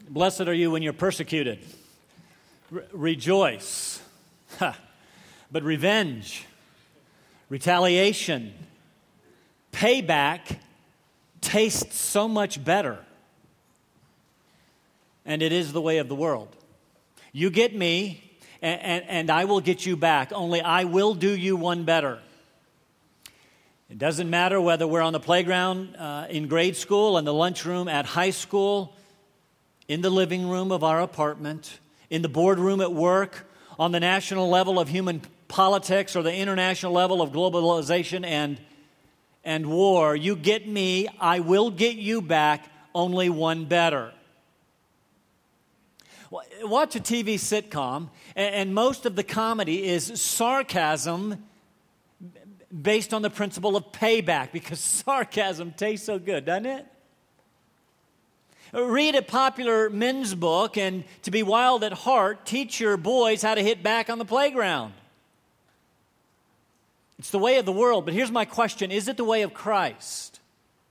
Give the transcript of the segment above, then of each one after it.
Blessed are you when you're persecuted. Rejoice. But revenge, retaliation, payback tastes so much better. And it is the way of the world. You get me, and I will get you back. Only I will do you one better. It doesn't matter whether we're on the playground in grade school, in the lunchroom at high school, in the living room of our apartment, in the boardroom at work, on the national level of human politics or the international level of globalization and war. You get me, I will get you back, only one better. Watch a TV sitcom, and most of the comedy is sarcasm based on the principle of payback, because sarcasm tastes so good, doesn't it? Read a popular men's book, and to be wild at heart, teach your boys how to hit back on the playground. It's the way of the world, but here's my question. Is it the way of Christ?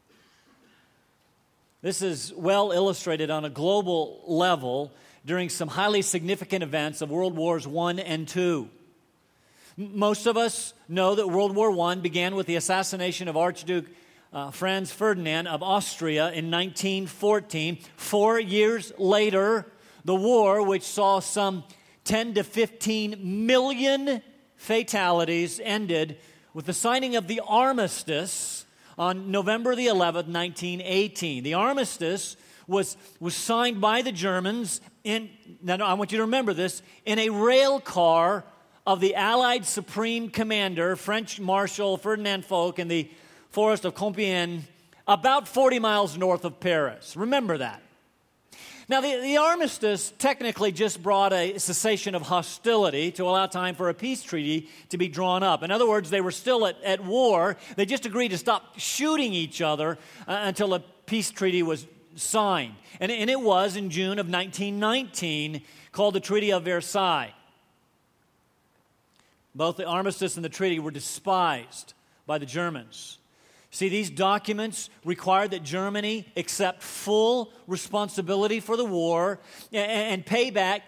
This is well illustrated on a global level during some highly significant events of World Wars I and II. Most of us know that World War I began with the assassination of Archduke Franz Ferdinand of Austria in 1914. 4 years later, the war, which saw some 10 to 15 million fatalities, ended with the signing of the armistice on November the 11th, 1918. The armistice was signed by the Germans now I want you to remember this, in a rail car of the Allied Supreme Commander, French Marshal Ferdinand Foch, in the forest of Compiègne, about 40 miles north of Paris. Remember that. Now, the armistice technically just brought a cessation of hostility to allow time for a peace treaty to be drawn up. In other words, they were still at war. They just agreed to stop shooting each other until a peace treaty was signed. And it was in June of 1919, called the Treaty of Versailles. Both the armistice and the treaty were despised by the Germans. See, these documents required that Germany accept full responsibility for the war and pay back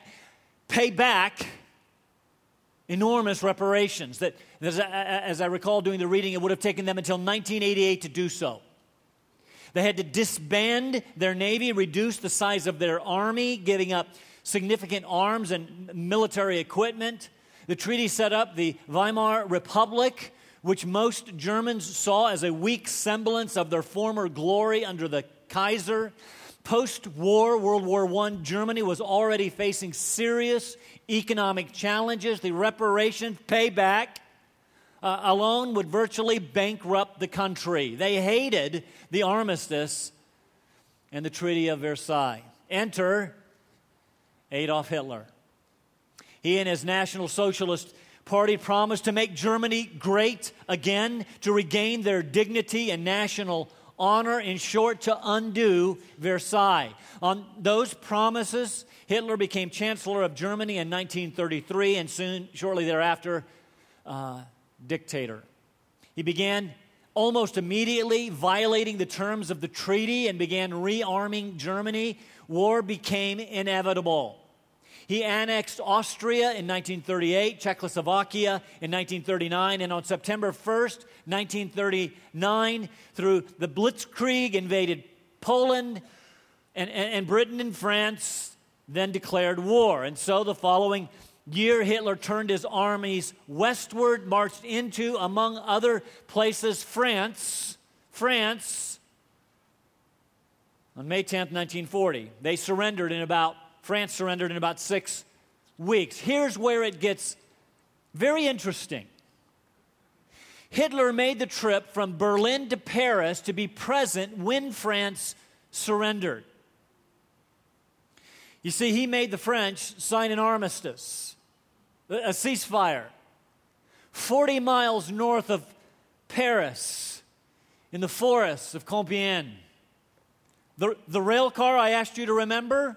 enormous reparations. That, as I recall doing the reading, it would have taken them until 1988 to do so. They had to disband their navy, reduce the size of their army, giving up significant arms and military equipment. The treaty set up the Weimar Republic, which most Germans saw as a weak semblance of their former glory under the Kaiser. Post-war, World War I, Germany was already facing serious economic challenges. The reparations payback alone would virtually bankrupt the country. They hated the armistice and the Treaty of Versailles. Enter Adolf Hitler. He and his National Socialist Party promised to make Germany great again, to regain their dignity and national honor, in short, to undo Versailles. On those promises, Hitler became Chancellor of Germany in 1933, and shortly thereafter, dictator. He began almost immediately violating the terms of the treaty and began rearming Germany. War became inevitable. He annexed Austria in 1938, Czechoslovakia in 1939, and on September 1st, 1939, through the Blitzkrieg, invaded Poland, and Britain and France then declared war. And so the following year, Hitler turned his armies westward, marched into, among other places, France, on May 10th, 1940. France surrendered in about 6 weeks. Here's where it gets very interesting. Hitler made the trip from Berlin to Paris to be present when France surrendered. You see, he made the French sign an armistice, a ceasefire, 40 miles north of Paris, in the forests of Compiègne. The rail car I asked you to remember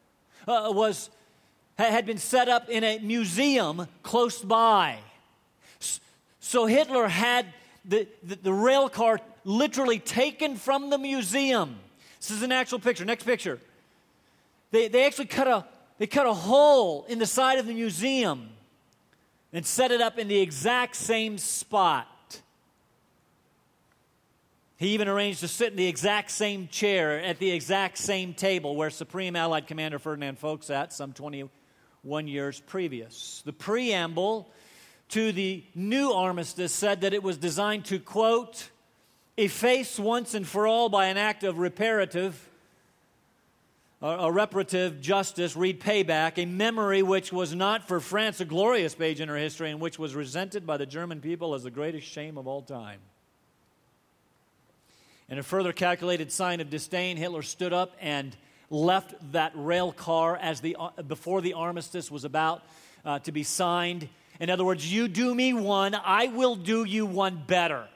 had been set up in a museum close by. So Hitler had the rail car literally taken from the museum. This is an actual picture. Next picture. they actually cut a hole in the side of the museum and set it up in the exact same spot. He even arranged to sit in the exact same chair at the exact same table where Supreme Allied Commander Ferdinand Foch sat some 21 years previous. The preamble to the new armistice said that it was designed to, quote, efface once and for all by an act of reparative justice, read payback, a memory which was not for France a glorious page in her history and which was resented by the German people as the greatest shame of all time. In a further calculated sign of disdain, Hitler stood up and left that rail car before the armistice was about to be signed. In other words, you do me one, I will do you one better.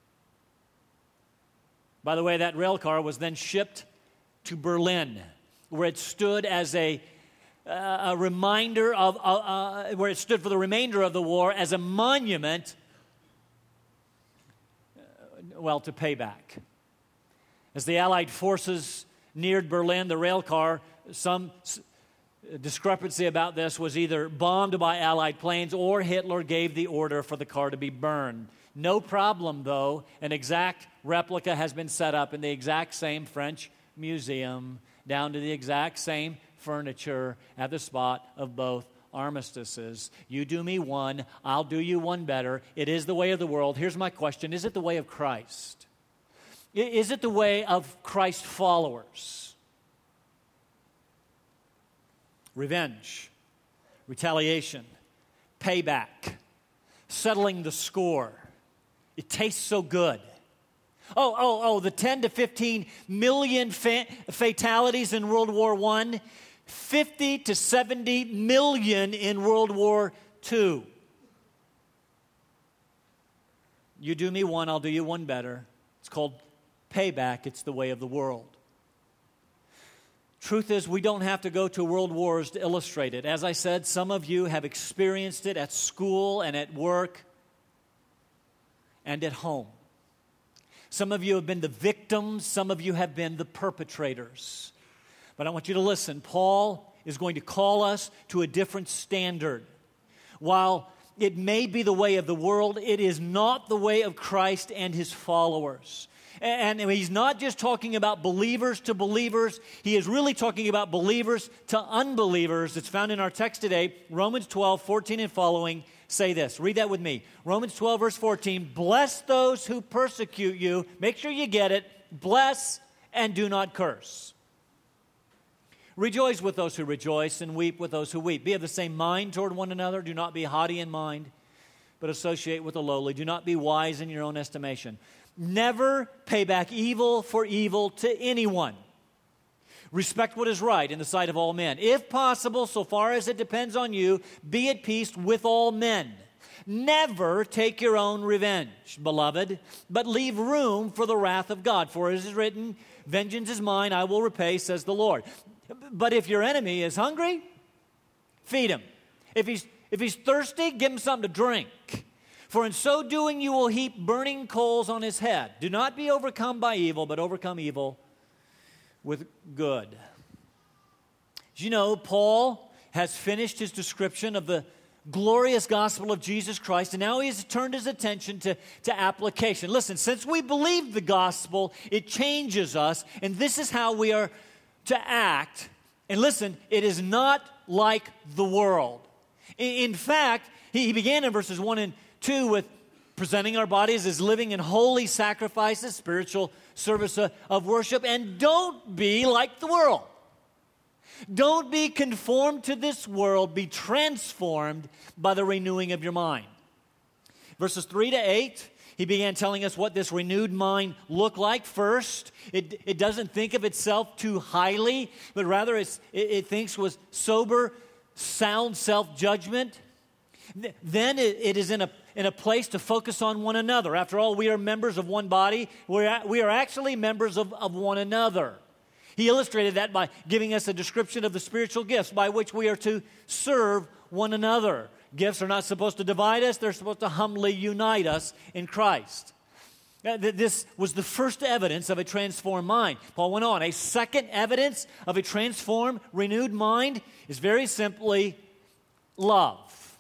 By the way, that rail car was then shipped to Berlin, where it stood as a reminder of, where it stood for the remainder of the war as a monument, to payback. As the Allied forces neared Berlin, the rail car, some discrepancy about this, was either bombed by Allied planes or Hitler gave the order for the car to be burned. No problem, though. An exact replica has been set up in the exact same French museum, down to the exact same furniture at the spot of both armistices. You do me one, I'll do you one better. It is the way of the world. Here's my question. Is it the way of Christ? Is it the way of Christ followers? Revenge, retaliation, payback, settling the score. It tastes so good. The 10 to 15 million fatalities in World War I, 50 to 70 million in World War II. You do me one, I'll do you one better. It's called payback. It's the way of the world. Truth is, we don't have to go to world wars to illustrate it. As I said, some of you have experienced it at school and at work and at home. Some of you have been the victims. Some of you have been the perpetrators. But I want you to listen. Paul is going to call us to a different standard. While it may be the way of the world, it is not the way of Christ and his followers. And he's not just talking about believers to believers. He is really talking about believers to unbelievers. It's found in our text today, Romans 12, 14 and following. Say this. Read that with me. Romans 12, verse 14. Bless those who persecute you. Make sure you get it. Bless and do not curse. Rejoice with those who rejoice and weep with those who weep. Be of the same mind toward one another. Do not be haughty in mind, but associate with the lowly. Do not be wise in your own estimation. Never pay back evil for evil to anyone. Respect what is right in the sight of all men. If possible, so far as it depends on you, be at peace with all men. Never take your own revenge, beloved, but leave room for the wrath of God. For it is written, vengeance is mine, I will repay, says the Lord. But if your enemy is hungry, feed him. If he's thirsty, give him something to drink. For in so doing you will heap burning coals on his head. Do not be overcome by evil, but overcome evil with good. As you know, Paul has finished his description of the glorious gospel of Jesus Christ, and now he has turned his attention to application. Listen, since we believe the gospel, it changes us, and this is how we are to act. And listen, it is not like the world. In fact, he began in verses 1 and 2 with presenting our bodies as living and holy sacrifices, spiritual service of worship, and don't be like the world. Don't be conformed to this world, be transformed by the renewing of your mind. Verses 3 to 8, he began telling us what this renewed mind looked like. First, it doesn't think of itself too highly, but rather it thinks with sober, sound self-judgment. Then it is in a place to focus on one another. After all, we are members of one body. We are actually members of one another. He illustrated that by giving us a description of the spiritual gifts by which we are to serve one another. Gifts are not supposed to divide us. They're supposed to humbly unite us in Christ. This was the first evidence of a transformed mind. Paul went on, a second evidence of a transformed, renewed mind is very simply love.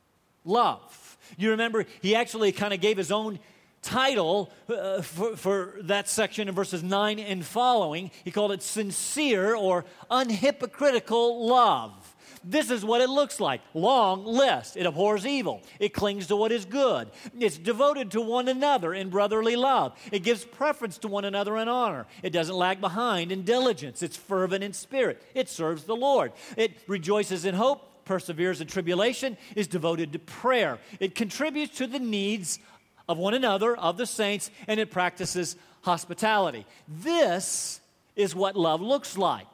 Love. You remember, he actually kind of gave his own title for that section in verses 9 and following. He called it sincere or unhypocritical love. This is what it looks like. Long list. It abhors evil. It clings to what is good. It's devoted to one another in brotherly love. It gives preference to one another in honor. It doesn't lag behind in diligence. It's fervent in spirit. It serves the Lord. It rejoices in hope, perseveres in tribulation, is devoted to prayer. It contributes to the needs of one another, of the saints, and it practices hospitality. This is what love looks like.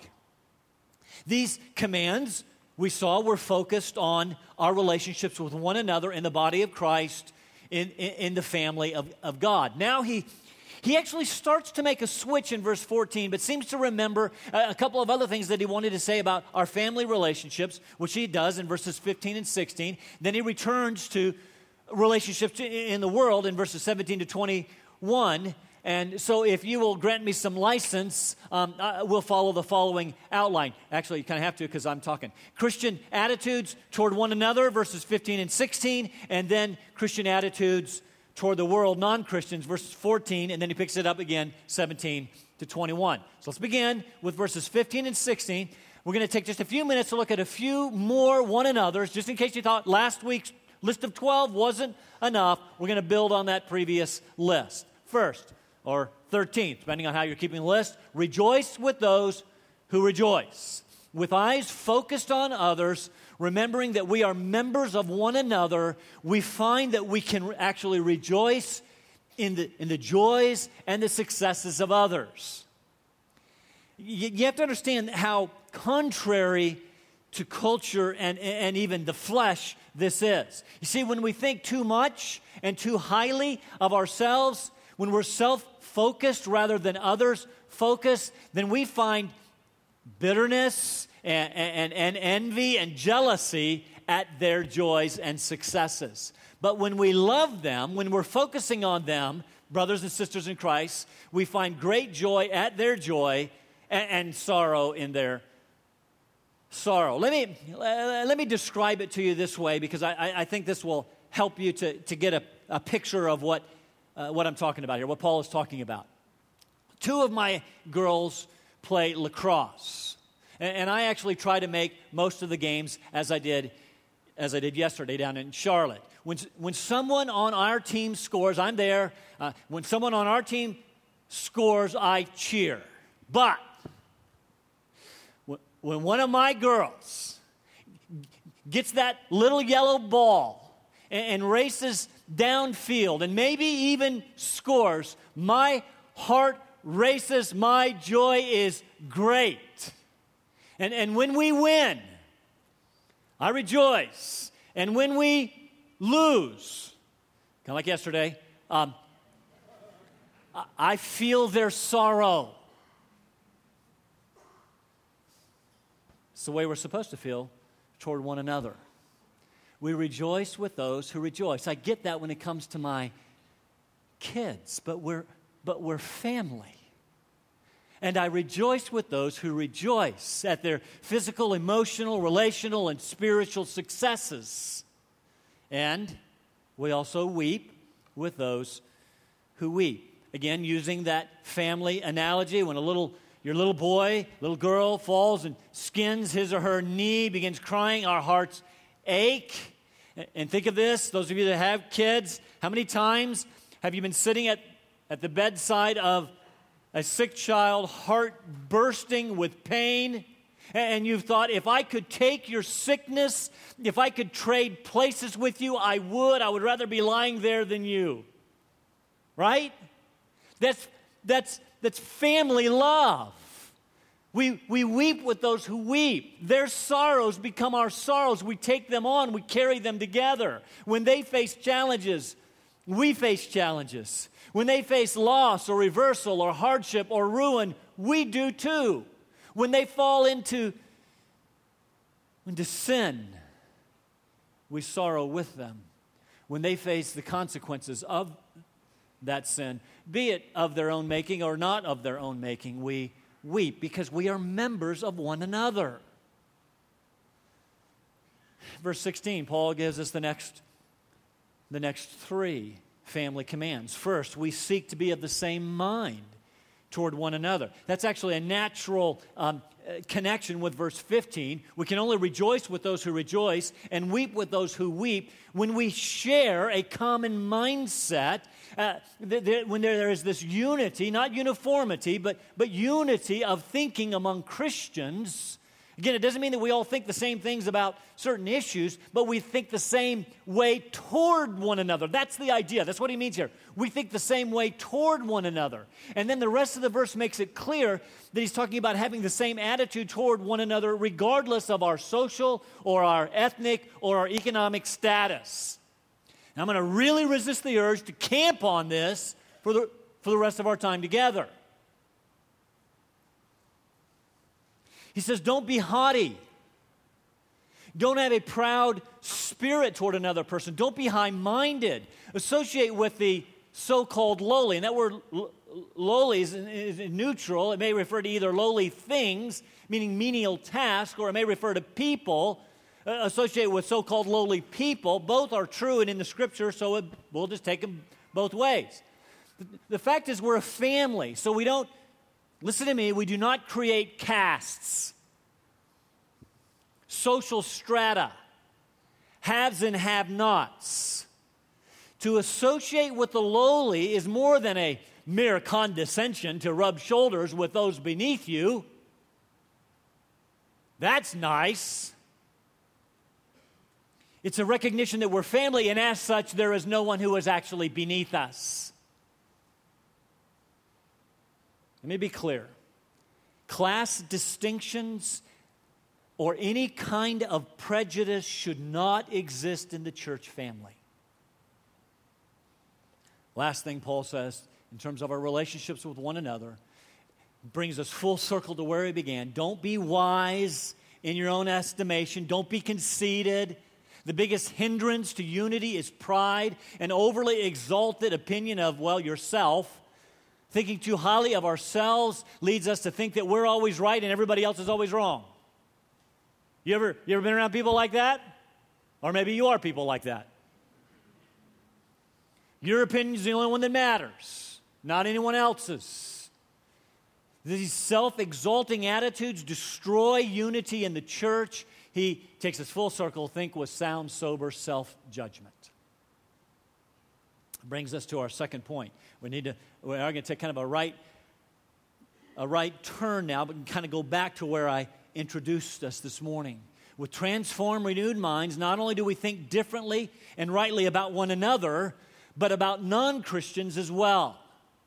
These commands we saw were focused on our relationships with one another in the body of Christ, in the family of God. Now he actually starts to make a switch in verse 14, but seems to remember a couple of other things that he wanted to say about our family relationships, which he does in verses 15 and 16. Then he returns to relationships in the world in verses 17 to 21. And so if you will grant me some license, we'll follow the following outline. Actually, you kind of have to because I'm talking. Christian attitudes toward one another, verses 15 and 16, and then Christian attitudes toward the world, non-Christians, verses 14, and then he picks it up again, 17 to 21. So let's begin with verses 15 and 16. We're going to take just a few minutes to look at a few more one another's, just in case you thought last week's list of 12 wasn't enough. We're going to build on that previous list. First, or 13th, depending on how you're keeping the list, rejoice with those who rejoice. With eyes focused on others, remembering that we are members of one another, we find that we can actually rejoice in the joys and the successes of others. You have to understand how contrary to culture and even the flesh this is. You see, when we think too much and too highly of ourselves, when we're self-focused rather than others-focused, then we find bitterness and envy and jealousy at their joys and successes. But when we love them, when we're focusing on them, brothers and sisters in Christ, we find great joy at their joy and sorrow in their sorrow. Let me describe it to you this way, because I think this will help you to get a picture of what I'm talking about here, what Paul is talking about. Two of my girls play lacrosse, and I actually try to make most of the games as I did yesterday down in Charlotte. When someone on our team scores, I'm there. When someone on our team scores, I cheer. But when one of my girls gets that little yellow ball and races downfield and maybe even scores, my heart races, my joy is great. And when we win, I rejoice. And when we lose, kind of like yesterday, I feel their sorrow. It's the way we're supposed to feel toward one another. We rejoice with those who rejoice. I get that when it comes to my kids, but we're family. And I rejoice with those who rejoice at their physical, emotional, relational, and spiritual successes. And we also weep with those who weep. Again, using that family analogy, when your little boy, little girl falls and skins his or her knee, begins crying, our hearts ache. And think of this, those of you that have kids, how many times have you been sitting at the bedside of a sick child, heart bursting with pain, and you've thought, if I could take your sickness, if I could trade places with you, I would. I would rather be lying there than you. Right? That's family love. We weep with those who weep. Their sorrows become our sorrows. We take them on. We carry them together. When they face challenges, we face challenges. When they face loss or reversal or hardship or ruin, we do too. When they fall into sin, we sorrow with them. When they face the consequences of that sin, be it of their own making or not of their own making, we weep because we are members of one another. Verse 16, Paul gives us the next three family commands. First, we seek to be of the same mind toward one another. That's actually a natural connection with verse 15. We can only rejoice with those who rejoice and weep with those who weep when we share a common mindset, when there is this unity, not uniformity, but unity of thinking among Christians. Again, it doesn't mean that we all think the same things about certain issues, but we think the same way toward one another. That's the idea. That's what he means here. We think the same way toward one another. And then the rest of the verse makes it clear that he's talking about having the same attitude toward one another regardless of our social or our ethnic or our economic status. Now, I'm going to really resist the urge to camp on this for the rest of our time together. He says, don't be haughty. Don't have a proud spirit toward another person. Don't be high-minded. Associate with the so-called lowly. And that word lowly is neutral. It may refer to either lowly things, meaning menial tasks, or it may refer to people. Associate with so-called lowly people. Both are true and in the Scripture, so we'll just take them both ways. The fact is we're a family, so we don't, listen to me, we do not create castes, social strata, haves and have-nots. To associate with the lowly is more than a mere condescension to rub shoulders with those beneath you. That's nice. It's a recognition that we're family, and as such, there is no one who is actually beneath us. Let me be clear. Class distinctions or any kind of prejudice should not exist in the church family. Last thing Paul says in terms of our relationships with one another brings us full circle to where he began. Don't be wise in your own estimation. Don't be conceited. The biggest hindrance to unity is pride, an overly exalted opinion of, yourself. Thinking too highly of ourselves leads us to think that we're always right and everybody else is always wrong. You ever been around people like that? Or maybe you are people like that. Your opinion is the only one that matters, not anyone else's. These self-exalting attitudes destroy unity in the church. He takes us full circle, think with sound, sober self-judgment. Brings us to our second point. We are going to take kind of a right turn now, but kind of go back to where I introduced us this morning. With transformed, renewed minds, not only do we think differently and rightly about one another, but about non-Christians as well.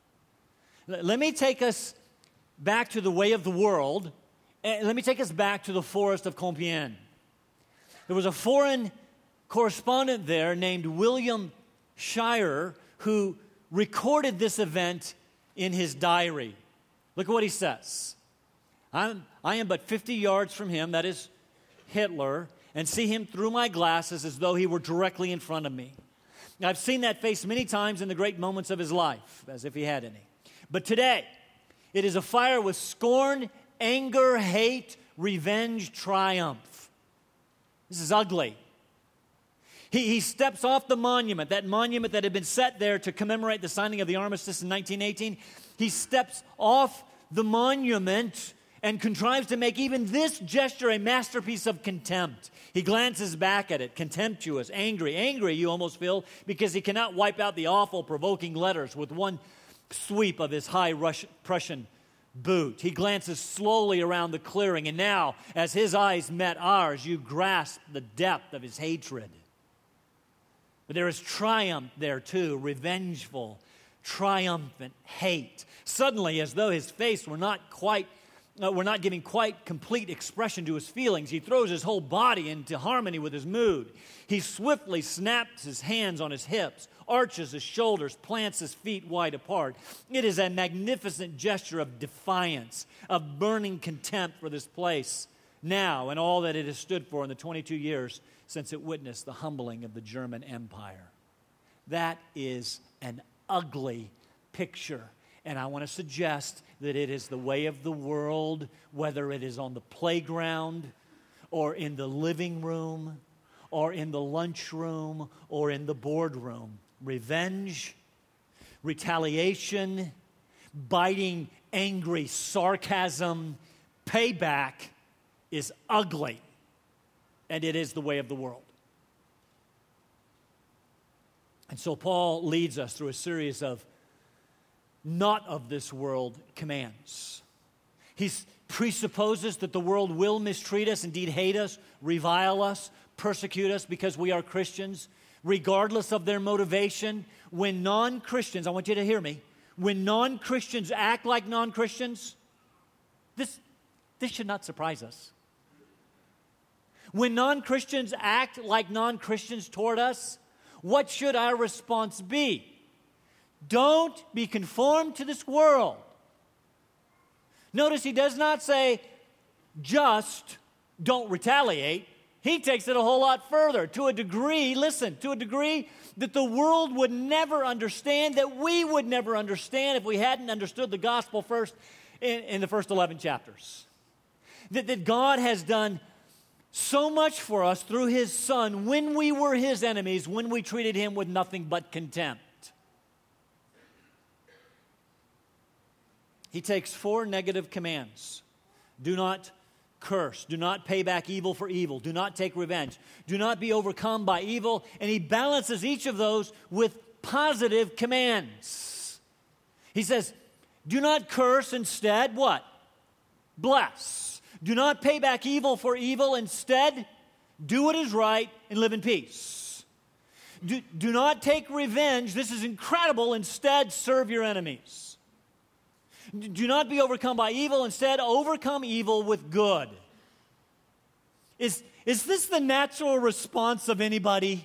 Let me take us back to the way of the world. Let me take us back to the forest of Compiègne. There was a foreign correspondent there named William Shirer who recorded this event in his diary. Look at what he says. I am but 50 yards from him, that is Hitler, and see him through my glasses as though he were directly in front of me. I've seen that face many times in the great moments of his life, as if he had any. But today, it is afire with scorn, anger, hate, revenge, triumph. This is ugly. He steps off the monument, that monument that had been set there to commemorate the signing of the armistice in 1918. He steps off the monument and contrives to make even this gesture a masterpiece of contempt. He glances back at it, contemptuous, angry you almost feel, because he cannot wipe out the awful, provoking letters with one sweep of his high Prussian boot. He glances slowly around the clearing, and now, as his eyes met ours, you grasp the depth of his hatred. But there is triumph there too, revengeful, triumphant hate. Suddenly, as though his face were not giving quite complete expression to his feelings, he throws his whole body into harmony with his mood. He swiftly snaps his hands on his hips, arches his shoulders, plants his feet wide apart. It is a magnificent gesture of defiance, of burning contempt for this place now and all that it has stood for in the 22 years since it witnessed the humbling of the German Empire. That is an ugly picture. And I want to suggest that it is the way of the world, whether it is on the playground or in the living room or in the lunchroom or in the boardroom. Revenge, retaliation, biting, angry sarcasm, payback is ugly, and it is the way of the world. And so Paul leads us through a series of not of this world commands. He presupposes that the world will mistreat us, indeed hate us, revile us, persecute us because we are Christians, regardless of their motivation. When non-Christians, I want you to hear me, when non-Christians act like non-Christians, this should not surprise us. When non-Christians act like non-Christians toward us, what should our response be? Don't be conformed to this world. Notice he does not say, just don't retaliate. He takes it a whole lot further. To a degree, listen, to a degree that the world would never understand, that we would never understand if we hadn't understood the gospel first in the first 11 chapters. That God has done so much for us through His Son when we were His enemies, when we treated Him with nothing but contempt. He takes 4 negative commands. Do not curse. Do not pay back evil for evil. Do not take revenge. Do not be overcome by evil. And he balances each of those with positive commands. He says, do not curse, instead, what? Bless. Do not pay back evil for evil. Instead, do what is right and live in peace. Do not take revenge. This is incredible. Instead, serve your enemies. Do not be overcome by evil. Instead, overcome evil with good. Is this the natural response of anybody?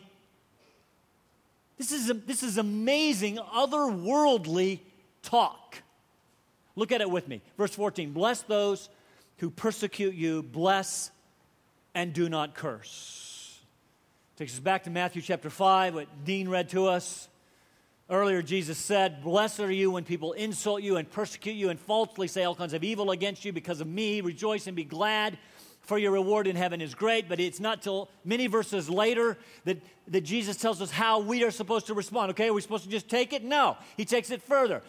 This is amazing, otherworldly talk. Look at it with me. Verse 14, bless those who persecute you, bless and do not curse. Takes us back to Matthew chapter 5, what Dean read to us. Earlier, Jesus said, blessed are you when people insult you and persecute you and falsely say all kinds of evil against you because of me. Rejoice and be glad, for your reward in heaven is great. But it's not till many verses later that Jesus tells us how we are supposed to respond. Okay, are we supposed to just take it? No. He takes it further.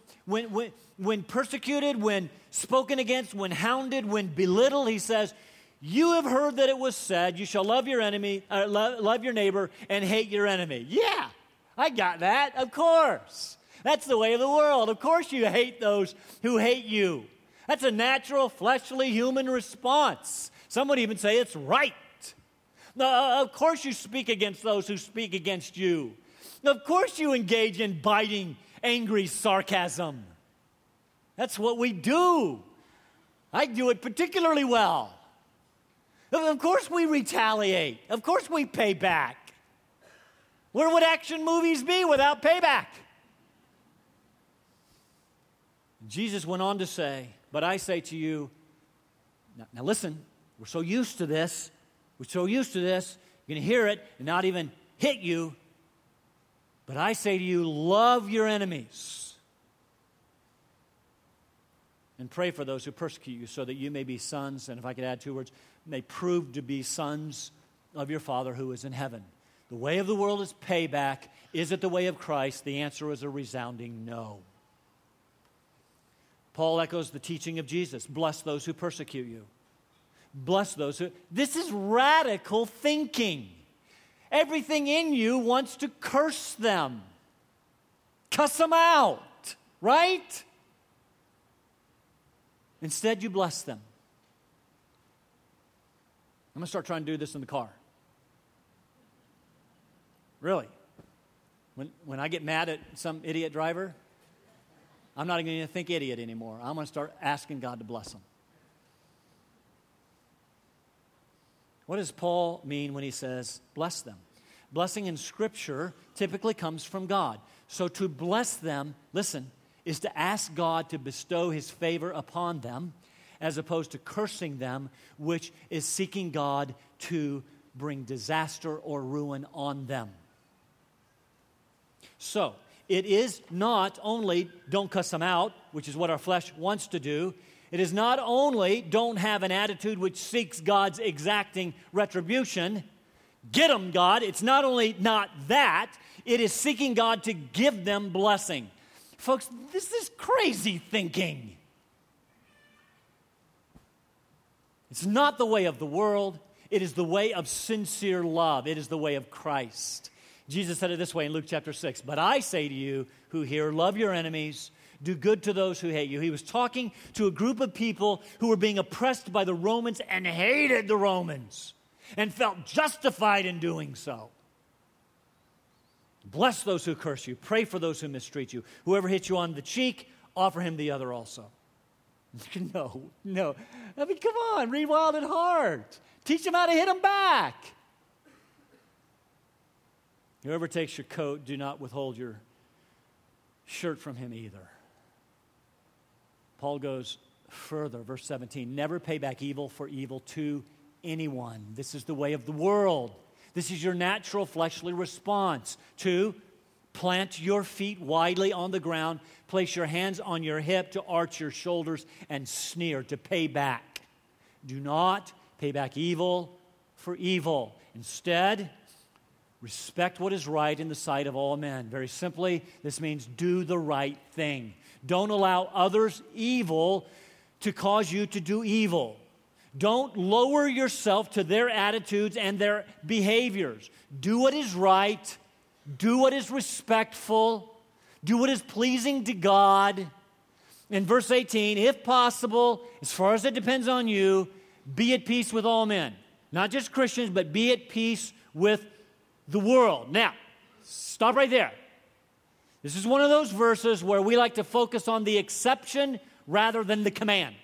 When persecuted, when spoken against, when hounded, when belittled, he says, you have heard that it was said, you shall love your enemy, love your neighbor, and hate your enemy. Yeah. I got that, of course. That's the way of the world. Of course you hate those who hate you. That's a natural, fleshly, human response. Some would even say it's right. Of course you speak against those who speak against you. Of course you engage in biting, angry sarcasm. That's what we do. I do it particularly well. Of course we retaliate. Of course we pay back. Where would action movies be without payback? Jesus went on to say, but I say to you, now listen, we're so used to this. We're so used to this. You're going to hear it and not even hit you. But I say to you, love your enemies. And pray for those who persecute you so that you may be sons, and if I could add 2 words, may prove to be sons of your Father who is in heaven. The way of the world is payback. Is it the way of Christ? The answer is a resounding no. Paul echoes the teaching of Jesus. Bless those who persecute you. Bless those who... This is radical thinking. Everything in you wants to curse them. Cuss them out, right? Instead, you bless them. I'm going to start trying to do this in the car. Really. When I get mad at some idiot driver, I'm not going to think idiot anymore. I'm going to start asking God to bless them. What does Paul mean when he says bless them? Blessing in Scripture typically comes from God. So to bless them, listen, is to ask God to bestow His favor upon them as opposed to cursing them, which is seeking God to bring disaster or ruin on them. So, it is not only don't cuss them out, which is what our flesh wants to do. It is not only don't have an attitude which seeks God's exacting retribution. Get them, God. It's not only not that, it is seeking God to give them blessing. Folks, this is crazy thinking. It's not the way of the world. It is the way of sincere love. It is the way of Christ. Jesus said it this way in Luke chapter 6. But I say to you who hear, love your enemies, do good to those who hate you. He was talking to a group of people who were being oppressed by the Romans and hated the Romans and felt justified in doing so. Bless those who curse you. Pray for those who mistreat you. Whoever hits you on the cheek, offer him the other also. No. I mean, come on, read Wild at Heart. Teach them how to hit them back. Whoever takes your coat, do not withhold your shirt from him either. Paul goes further, verse 17. Never pay back evil for evil to anyone. This is the way of the world. This is your natural fleshly response. 2, plant your feet widely on the ground. Place your hands on your hip to arch your shoulders and sneer, to pay back. Do not pay back evil for evil. Instead, respect what is right in the sight of all men. Very simply, this means do the right thing. Don't allow others' evil to cause you to do evil. Don't lower yourself to their attitudes and their behaviors. Do what is right. Do what is respectful. Do what is pleasing to God. In verse 18, if possible, as far as it depends on you, be at peace with all men. Not just Christians, but be at peace with the world. Now, stop right there. This is one of those verses where we like to focus on the exception rather than the command.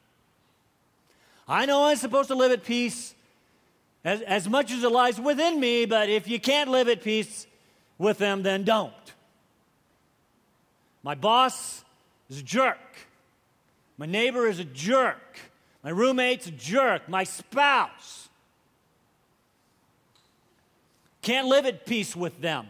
I know I'm supposed to live at peace as much as it lies within me, but if you can't live at peace with them, then don't. My boss is a jerk. My neighbor is a jerk. My roommate's a jerk. My spouse. Can't live at peace with them.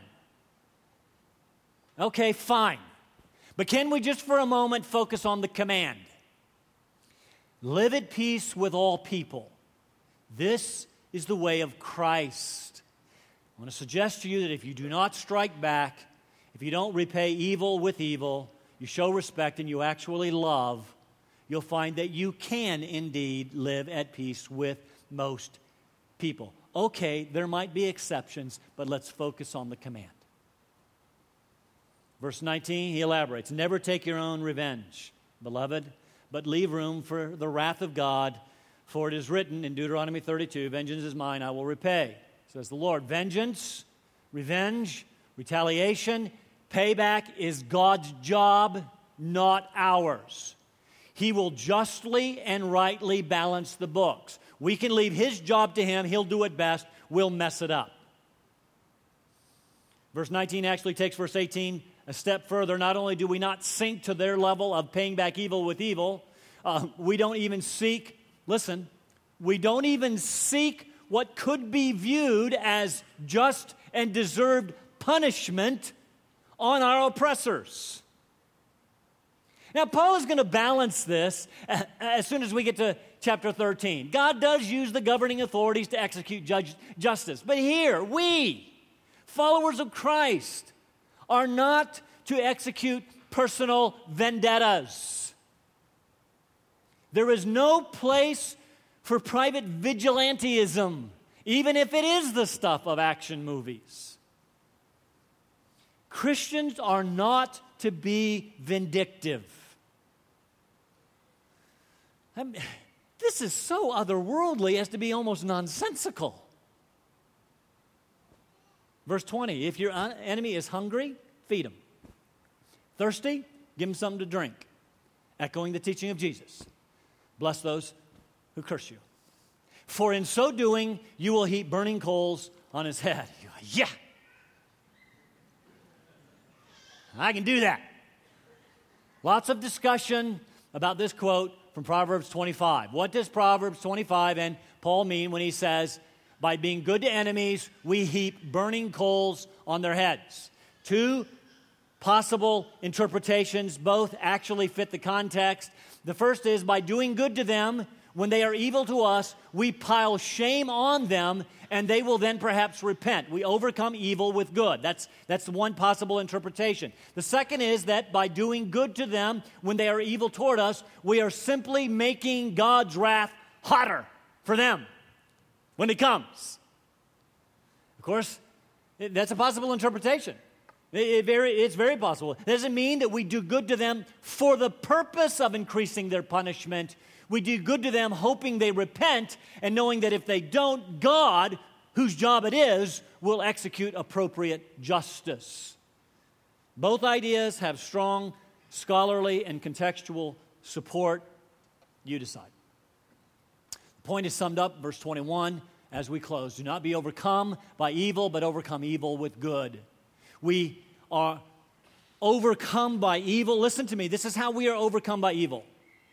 Okay, fine. But can we just for a moment focus on the command? Live at peace with all people. This is the way of Christ. I want to suggest to you that if you do not strike back, if you don't repay evil with evil, you show respect and you actually love, you'll find that you can indeed live at peace with most people. Okay, there might be exceptions, but let's focus on the command. Verse 19, he elaborates, never take your own revenge, beloved, but leave room for the wrath of God, for it is written in Deuteronomy 32, vengeance is mine, I will repay, says the Lord. Vengeance, revenge, retaliation, payback is God's job, not ours. He will justly and rightly balance the books. We can leave his job to him. He'll do it best. We'll mess it up. Verse 19 actually takes verse 18 a step further. Not only do we not sink to their level of paying back evil with evil, we don't even seek, listen, we don't even seek what could be viewed as just and deserved punishment on our oppressors. Now, Paul is going to balance this as soon as we get to chapter 13. God does use the governing authorities to execute justice. But here, we, followers of Christ, are not to execute personal vendettas. There is no place for private vigilantism, even if it is the stuff of action movies. Christians are not to be vindictive. This is so otherworldly as to be almost nonsensical. Verse 20, if your enemy is hungry, feed him. Thirsty, give him something to drink. Echoing the teaching of Jesus. Bless those who curse you. For in so doing, you will heap burning coals on his head. Yeah, I can do that. Lots of discussion about this quote from Proverbs 25. What does Proverbs 25 and Paul mean when he says, by being good to enemies, we heap burning coals on their heads? Two possible interpretations. Both actually fit the context. The first is, by doing good to them when they are evil to us, we pile shame on them, and they will then perhaps repent. We overcome evil with good. That's one possible interpretation. The second is that by doing good to them when they are evil toward us, we are simply making God's wrath hotter for them when it comes. Of course, that's a possible interpretation. It's very possible. It doesn't mean that we do good to them for the purpose of increasing their punishment. We do good to them hoping they repent and knowing that if they don't, God, whose job it is, will execute appropriate justice. Both ideas have strong scholarly and contextual support. You decide. The point is summed up, verse 21, as we close. Do not be overcome by evil, but overcome evil with good. We are overcome by evil. Listen to me. This is how we are overcome by evil.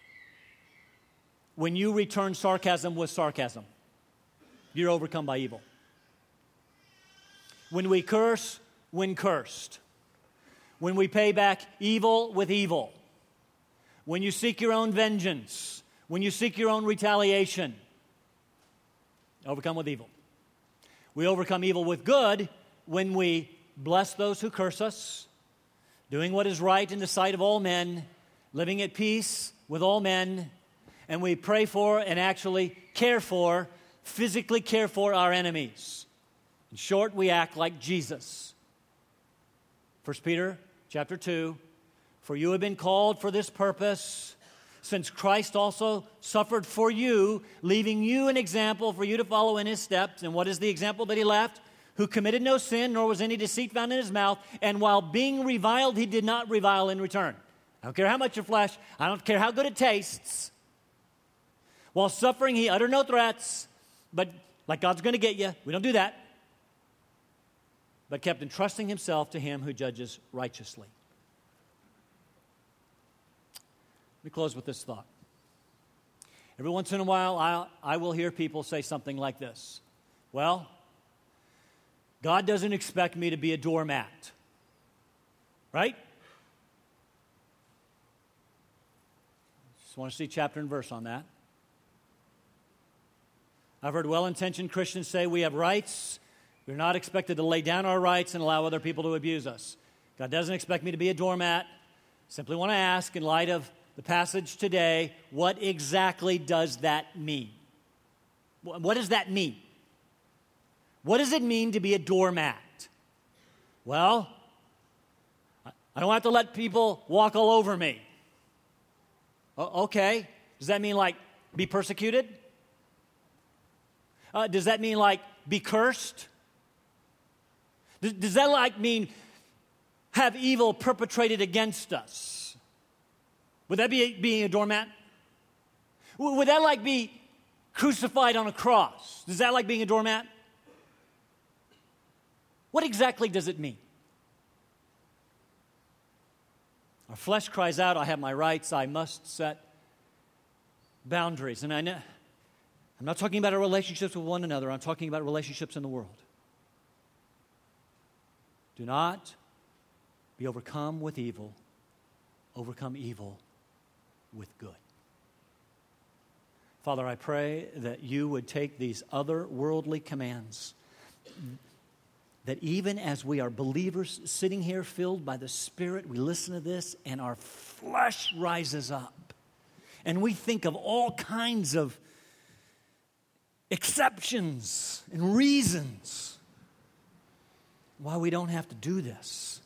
When you return sarcasm with sarcasm, you're overcome by evil. When we curse, when cursed. When we pay back evil with evil. When you seek your own vengeance. When you seek your own retaliation. Overcome with evil. We overcome evil with good when we bless those who curse us, doing what is right in the sight of all men, living at peace with all men, and we pray for and actually care for, physically care for our enemies. In short, we act like Jesus. 1 Peter chapter 2, for you have been called for this purpose, since Christ also suffered for you, leaving you an example for you to follow in his steps. And what is the example that he left? Who committed no sin, nor was any deceit found in his mouth, and while being reviled, he did not revile in return. I don't care how much your flesh, I don't care how good it tastes. While suffering, he uttered no threats, but like God's going to get you, we don't do that, but kept entrusting himself to him who judges righteously. Let me close with this thought. Every once in a while, I will hear people say something like this. Well, God doesn't expect me to be a doormat, right? Just want to see chapter and verse on that. I've heard well-intentioned Christians say we have rights. We're not expected to lay down our rights and allow other people to abuse us. God doesn't expect me to be a doormat. Simply want to ask, in light of the passage today, what exactly does that mean? What does that mean? What does it mean to be a doormat? Well, I don't have to let people walk all over me. Okay. Does that mean like be persecuted? Does that mean like be cursed? Does that like mean have evil perpetrated against us? Would that be being a doormat? Would that like be crucified on a cross? Does that like being a doormat? What exactly does it mean? Our flesh cries out, I have my rights, I must set boundaries. And I know, I'm not talking about our relationships with one another, I'm talking about relationships in the world. Do not be overcome with evil, overcome evil with good. Father, I pray that you would take these otherworldly commands, that even as we are believers sitting here filled by the Spirit, we listen to this and our flesh rises up. And we think of all kinds of exceptions and reasons why we don't have to do this.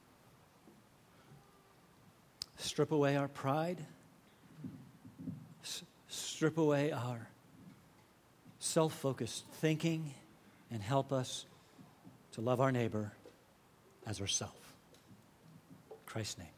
Strip away our pride. Strip away our self-focused thinking and help us to love our neighbor as ourselves. In Christ's name.